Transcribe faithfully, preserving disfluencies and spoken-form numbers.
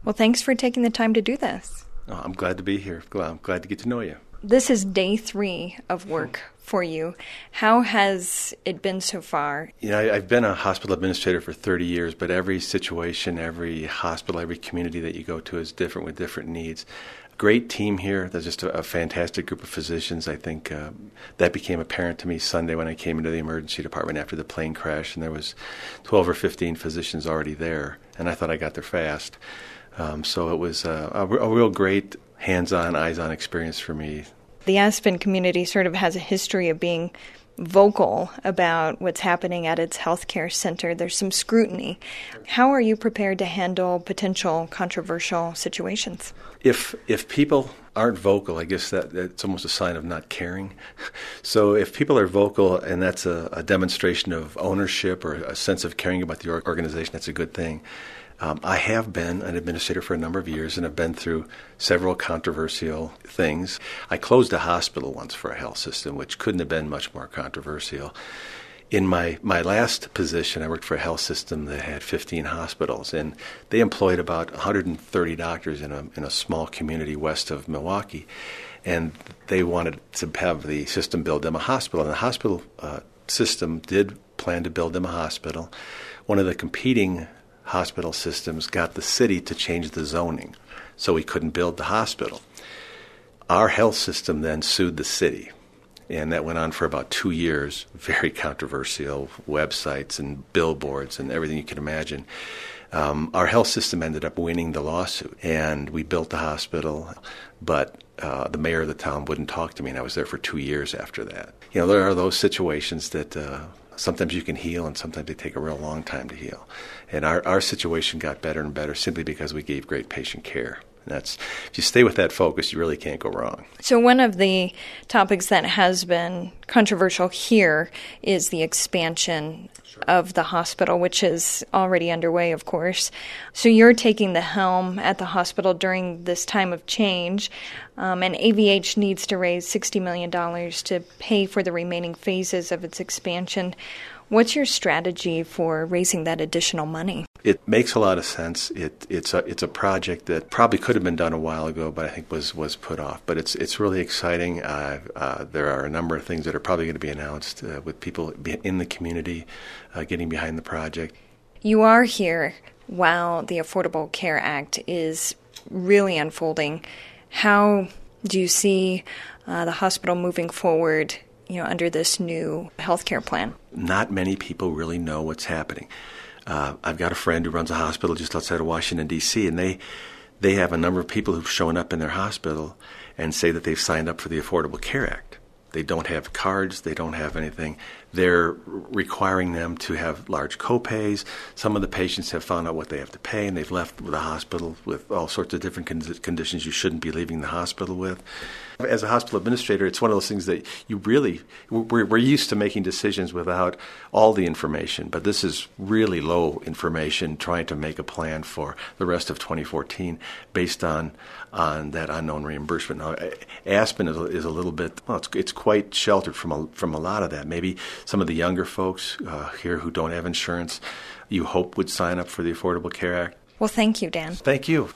Well, thanks for taking the time to do this. Oh, I'm glad to be here. I'm glad to get to know you. This is day three of work for you. How has it been so far? You know, I, I've been a hospital administrator for thirty years, but every situation, every hospital, every community that you go to is different with different needs. Great team here. There's just a, a fantastic group of physicians. I think uh, that became apparent to me Sunday when I came into the emergency department after the plane crash, and there was twelve or fifteen physicians already there, and I thought I got there fast. Um, so it was uh, a, a real great hands-on, eyes-on experience for me. The Aspen community sort of has a history of being vocal about what's happening at its healthcare center. There's some scrutiny. How are you prepared to handle potential controversial situations? If if people aren't vocal, I guess that that's almost a sign of not caring. So if people are vocal and that's a, a demonstration of ownership or a sense of caring about the organization, that's a good thing. Um, I have been an administrator for a number of years and have been through several controversial things. I closed a hospital once for a health system, which couldn't have been much more controversial. In my, my last position, I worked for a health system that had fifteen hospitals, and they employed about one hundred thirty doctors in a in a small community west of Milwaukee, and they wanted to have the system build them a hospital, and the hospital uh, system did plan to build them a hospital. One of the competing hospital systems got the city to change the zoning, so we couldn't build the hospital. Our health system then sued the city, and that went on for about two years, very controversial, websites and billboards and everything you can imagine. Um, our health system ended up winning the lawsuit, and we built the hospital, but uh, the mayor of the town wouldn't talk to me, and I was there for two years after that. You know, there are those situations that uh, sometimes you can heal, and sometimes they take a real long time to heal. And our, our situation got better and better simply because we gave great patient care. And that's, if you stay with that focus, you really can't go wrong. So one of the topics that has been controversial here is the expansion of the hospital, which is already underway, of course. So you're taking the helm at the hospital during this time of change, um, and A V H needs to raise sixty million dollars to pay for the remaining phases of its expansion. What's your strategy for raising that additional money? It makes a lot of sense. It, it's a it's a project that probably could have been done a while ago, but I think was, was put off. But it's it's really exciting. Uh, uh, there are a number of things that are probably going to be announced uh, with people in the community uh, getting behind the project. You are here while the Affordable Care Act is really unfolding. How do you see uh, the hospital moving forward, you know, under this new healthcare plan? Not many people really know what's happening. Uh, I've got a friend who runs a hospital just outside of Washington, D C, and they they have a number of people who've shown up in their hospital and say that they've signed up for the Affordable Care Act. They don't have cards. They don't have anything. They're requiring them to have large copays. Some of the patients have found out what they have to pay, and they've left the hospital with all sorts of different con- conditions you shouldn't be leaving the hospital with. As a hospital administrator, it's one of those things that you really, we're, we're used to making decisions without all the information, but this is really low information, trying to make a plan for the rest of twenty fourteen based on on that unknown reimbursement. Now, Aspen is a, is a little bit, well, it's, it's quite sheltered from a, from a lot of that. Maybe some of the younger folks uh, here who don't have insurance, you hope would sign up for the Affordable Care Act. Well, thank you, Dan. Thank you.